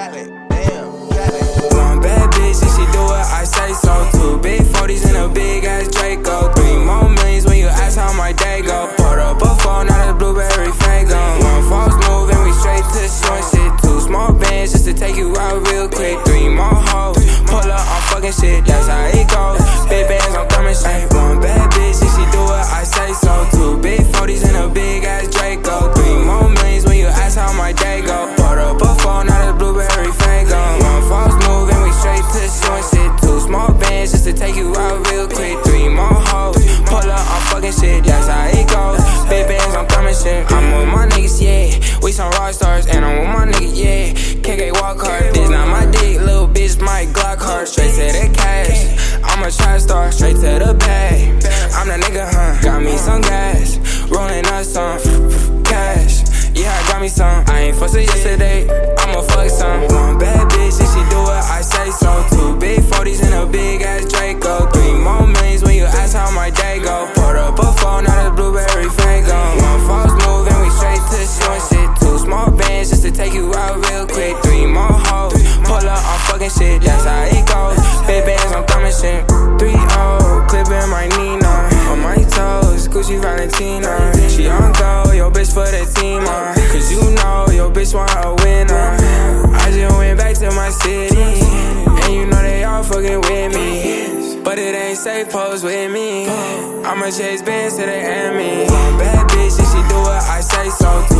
Cali, damn, Cali. One bad bitch and she do what I say so. 2 big 40s and a big ass Draco. 3 more millions when you ask how my day go. Poured up a phone, now the blueberry Fago. One false move and we straight to short shit. 2 small bands just to take you out real quick. 3 more hoes, pull up on fucking shit, that's how it goes. Big bands, I'm coming straight. One bad bitch and she do what I say so. 2 big 40s and a big ass Draco. 3 more millions when you ask how my day go. Poured up a phone, now the blueberry Fago. One false move and we straight to short shit. 2 small bands just to take you out real quick. 3 more hoes, pull up on fucking shit, that's how it goes. Big bands, I'm coming shit. I'm with my niggas, yeah. We some rock stars, and I'm with my niggas, yeah. KK walk hard, this not my dick, little bitch, my Glock hard. Straight to the cash, I'm a trap star, straight to the bag. I'm the nigga, huh? Got me some gas, rolling up some cash. Yeah, I got me some. I ain't fussed yesterday, I'ma fuck some. One bad bitch and she do what I say so. 2 big 40s and a big ass Draco. 3 more millions when you ask how my day go. Poured up a phone, now the blueberry Fago. One false move and we straight to short shit. 2 small bands just to take you out real quick. 3 more hoes, pull up on fucking shit, that's how it goes. Big bands, I'm coming shit. 3-0, clipping my Nina. On my toes, Gucci Valentina. She on go, yo bitch for the team, cause you know your bitch want a winner. I just went back to my city, and you know they all fucking with me. But it ain't safe, pose with me. I'ma chase bands to the enemy. One bad bitch and she do what I say so.